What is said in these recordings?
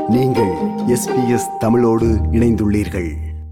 நீங்கள் SBS தமிழோடு இணைந்துள்ளீர்கள்.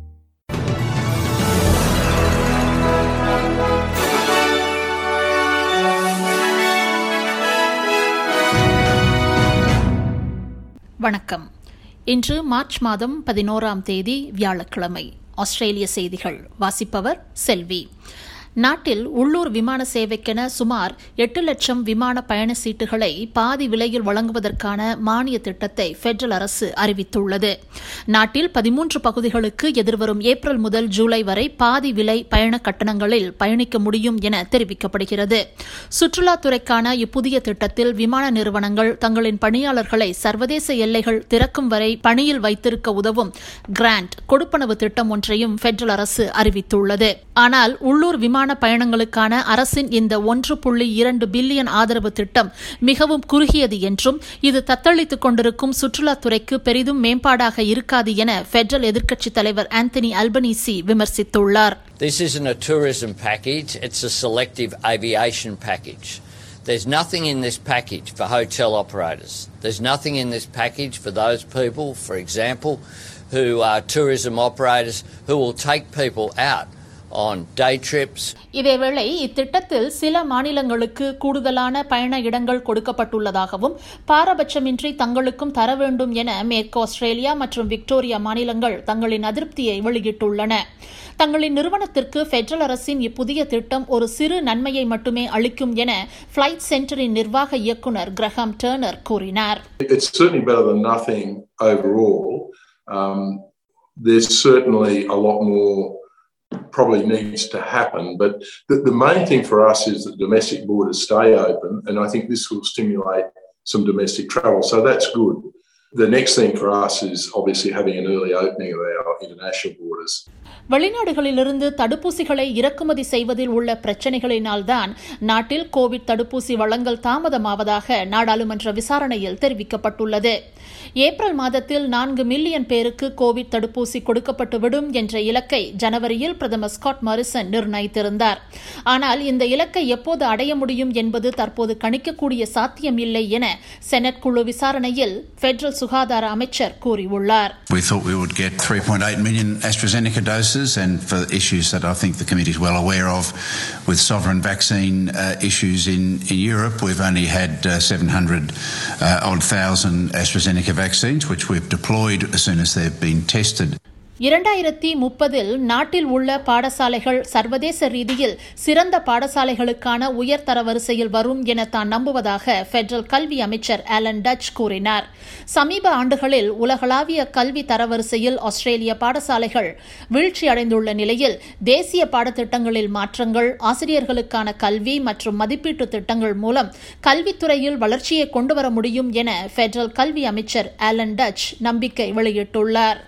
வணக்கம். இன்று மார்ச் மாதம் 11ஆம் தேதி வியாழக்கிழமை. ஆஸ்திரேலிய செய்திகள் வாசிப்பவர் செல்வி. நாட்டில் உள்ளூர் விமான சேவைக்கென சுமார் 8 லட்சம் விமான பயண சீட்டுகளை பாதி விலையில் வழங்குவதற்கான மானிய திட்டத்தை பெடரல் அரசு அறிவித்துள்ளது. நாட்டில் 13 பகுதிகளுக்கு எதிர்வரும் ஏப்ரல் முதல் ஜூலை வரை பாதி விலை பயண கட்டணங்களில் பயணிக்க முடியும் என தெரிவிக்கப்படுகிறது. சுற்றுலாத்துறைக்கான இப்புதிய திட்டத்தில் விமான நிறுவனங்கள் தங்களின் பணியாளர்களை சர்வதேச எல்லைகள் திறக்கும் வரை பணியில் வைத்திருக்க உதவும் கிராண்ட் கொடுப்பனவு திட்டம் ஒன்றையும் பெடரல் அரசு அறிவித்துள்ளது. ஆனால் உள்ளூர் விமான பயணங்களுக்கான அரசின் இந்த 1.2 பில்லியன் ஆதரவு திட்டம் மிகவும் குறுகியது என்றும் இது தத்தளித்துக் கொண்டிருக்கும் சுற்றுலாத்துறைக்கு பெரிதும் மேம்பாடாக இருக்காது என பெடரல் எதிர்க்கட்சித் தலைவர் ஆந்தனி அல்பனீசி விமர்சித்துள்ளார். This isn't a tourism package, it's a selective aviation package. There's nothing in this package for hotel operators. There's nothing in this package for those people, for example, who are tourism operators who will take people out on day trips. இதேவேளை இத்திட்டத்தில் சில மாநிலங்களுக்கு கூடுதலான பயண இடங்கள் கொடுக்கப்பட்டுள்ளதாகவும் பாரபட்சமின்றி தங்களுக்கும் தர வேண்டும் என மேற்கு ஆஸ்திரேலியா மற்றும் விக்டோரியா மாநிலங்கள் தங்களின் அதிருப்தியை வெளியிட்டுள்ளன. தங்களின் நிறுவனத்திற்கு பெடரல் அரசின் இப்புதிய திட்டம் ஒரு சிறு நன்மையை மட்டுமே அளிக்கும் என பிளைட் சென்டரின் நிர்வாக இயக்குநர் கிரஹாம் டர்னர் கூறினார். It's certainly better than nothing overall. There's certainly a lot more probably needs to happen, but the main thing for us is that domestic borders stay open, and I think this will stimulate some domestic travel, so that's good. The next thing for us is obviously having an early opening of our international borders. வெளிநாடுகளிலிருந்து தடுப்பூசிகளை இறக்குமதி செய்வதில் உள்ள பிரச்சினைகளினால்தான் நாட்டில் Covid தடுப்பூசி வழங்கல் தாமதமாவதாக நாடாளுமன்ற விசாரணையில் தெரிவிக்கப்பட்டுள்ளது. ஏப்ரல் மாதத்தில் 4 மில்லியன் பேருக்கு கோவிட் தடுப்பூசி கொடுக்கப்பட்டுவிடும் என்ற இலக்கை ஜனவரியில் பிரதமர் ஸ்காட் மாரிசன் நிர்ணயித்திருந்தார். ஆனால் இந்த இலக்கை எப்போது அடைய முடியும் என்பது தற்போது கணிக்கக்கூடிய சாத்தியமில்லை என செனட் குழு விசாரணையில் பெடரல் சுகாதார அமைச்சர் கூறியுள்ளார். We thought we would get 3.8 million AstraZeneca doses, and for issues that I think the committee is well aware of with sovereign vaccine issues in Europe, we've only had 700 thousand AstraZeneca vaccines, which we've deployed as soon as they've been tested. 2030 நாட்டில் உள்ள பாடசாலைகள் சர்வதேச ரீதியில் சிறந்த பாடசாலைகளுக்கான உயர்தர வரிசையில் வரும் என தான் நம்புவதாக பெடரல் கல்வி அமைச்சர் ஆலன் டச் கூறினார். சமீப ஆண்டுகளில் உலகளாவிய கல்வி தரவரிசையில் ஆஸ்திரேலிய பாடசாலைகள் வீழ்ச்சியடைந்துள்ள நிலையில் தேசிய பாடத்திட்டங்களில் மாற்றங்கள், ஆசிரியர்களுக்கான கல்வி மற்றும் மதிப்பீட்டு திட்டங்கள் மூலம் கல்வித்துறையில் வளர்ச்சியை கொண்டுவர முடியும் என பெடரல் கல்வி அமைச்சர் ஆலன் டச் நம்பிக்கை வெளியிட்டுள்ளார்.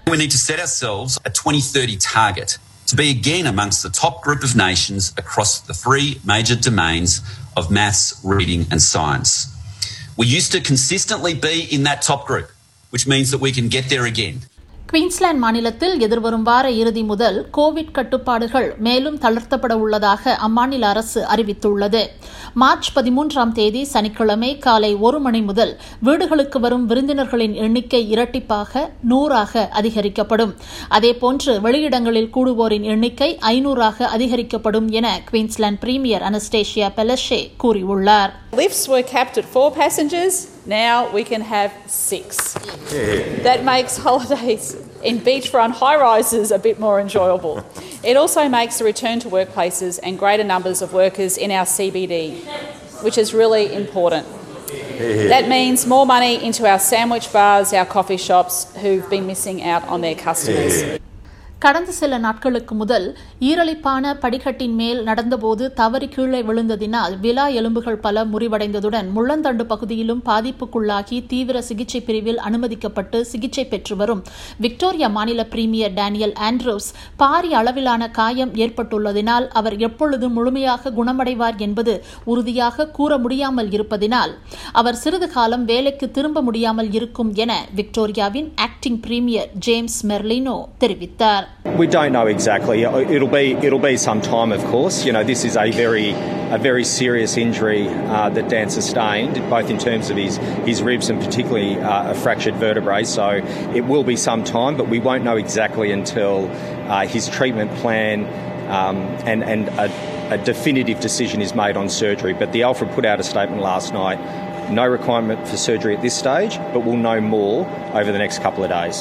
A 2030 target to be again amongst the top group of nations across the 3 major domains of maths, reading and science. We used to consistently be in that top group, which means that we can get there again. Queensland மாநிலத்தில் எதிர்வரும் வார இறுதி முதல் Covid கட்டுப்பாடுகள் மேலும் தளர்த்தப்பட உள்ளதாக அம்மாநில அரசு அறிவித்துள்ளது. மார்ச் 13ஆம் தேதி சனிக்கிழமை காலை 1 மணி முதல் வீடுகளுக்கு வரும் விருந்தினர்களின் எண்ணிக்கை இரட்டிப்பாக 100ஆக அதிகரிக்கப்படும். அதேபோன்று வெளியிடங்களில் கூடுவோரின் எண்ணிக்கை 500ஆக அதிகரிக்கப்படும் என குயின்ஸ்லாந்து பிரீமியர் அனஸ்டேஷியா பெலஷே கூறியுள்ளார். Lifts were capped at 4 passengers. Now we can have 6. That makes holidays in beachfront high-rises a bit more enjoyable. It also makes the return to workplaces and greater numbers of workers in our CBD, which is really important. That means more money into our sandwich bars, our coffee shops, who've been missing out on their customers. கடந்த சில நாட்களுக்கு முதல் ஈரலிப்பான படிக்கட்டின் மேல் நடந்தபோது தவறி கீழே விழுந்ததினால் விலா எலும்புகள் பல முறிவடைந்ததுடன் முள்ளந்தண்டு பகுதியிலும் பாதிப்புக்குள்ளாகி தீவிர சிகிச்சை பிரிவில் அனுமதிக்கப்பட்டு சிகிச்சை பெற்று வரும் விக்டோரியா மாநில பிரீமியர் டேனியல் ஆண்ட்ரூஸ் பாரிய அளவிலான காயம் ஏற்பட்டுள்ளதினால் அவர் எப்பொழுது முழுமையாக குணமடைவார் என்பது உறுதியாக கூற முடியாமல் இருப்பதினால் அவர் சிறிது காலம் வேலைக்கு திரும்ப முடியாமல் இருக்கும் என விக்டோரியாவின் ஆக்டிங் பிரீமியர் ஜேம்ஸ் மெர்லினோ தெரிவித்தார். We don't know exactly. It'll be some time, of course. You know, this is a very a very serious injury that Dan sustained, both in terms of his ribs and particularly a fractured vertebrae. So it will be some time, but we won't know exactly until his treatment plan and a definitive decision is made on surgery. But the Alfred put out a statement last night, no requirement for surgery at this stage, but we'll know more over the next couple of days.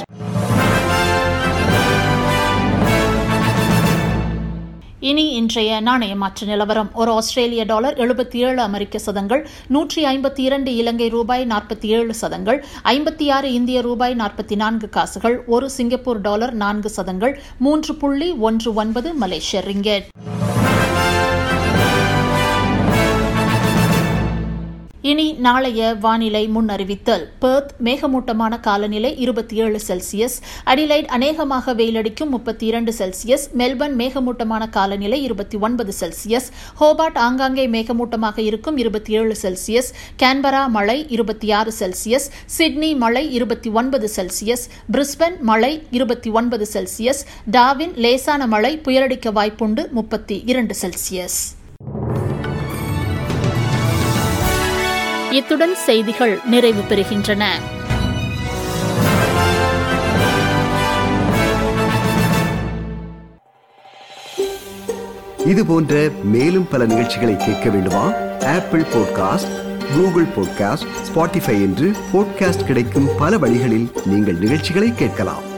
இனி இன்றைய நாணய மாற்று நிலவரம். ஒரு ஆஸ்திரேலிய dollar 77 அமெரிக்க சதங்கள், 152 இலங்கை ரூபாய் 47 சதங்கள், 56 இந்திய ரூபாய் 44 காசுகள், ஒரு சிங்கப்பூர் டாலர் 4 சதங்கள், 3.19 மலேசிய ரிங்கெட். இனி நாளைய வானிலை முன்னறிவித்தல். பெர்த் மேகமூட்டமான காலநிலை 27 செல்சியஸ், அடிலைட் அநேகமாக வெயிலடிக்கும் 32 செல்சியஸ், மெல்பர்ன் மேகமூட்டமான காலநிலை 29 செல்சியஸ், ஹோபார்ட் ஆங்காங்கே மேகமூட்டமாக இருக்கும் 27 செல்சியஸ், கேன்பரா மழை 26 செல்சியஸ், சிட்னி மழை 29 செல்சியஸ், பிரிஸ்பன் மழை 29 செல்சியஸ், டார்வின் லேசான மழை புயலடிக்க வாய்ப்புண்டு 32 செல்சியஸ். இத்துடன் செய்திகள் நிறைவு பெறுகின்றன. இது போன்ற மேலும் பல நிகழ்ச்சிகளை கேட்க வேண்டுமா? Apple podcast, Google podcast, Spotify என்று பாட்காஸ்ட் கிடைக்கும் பல வழிகளில் நீங்கள் நிகழ்ச்சிகளை கேட்கலாம்.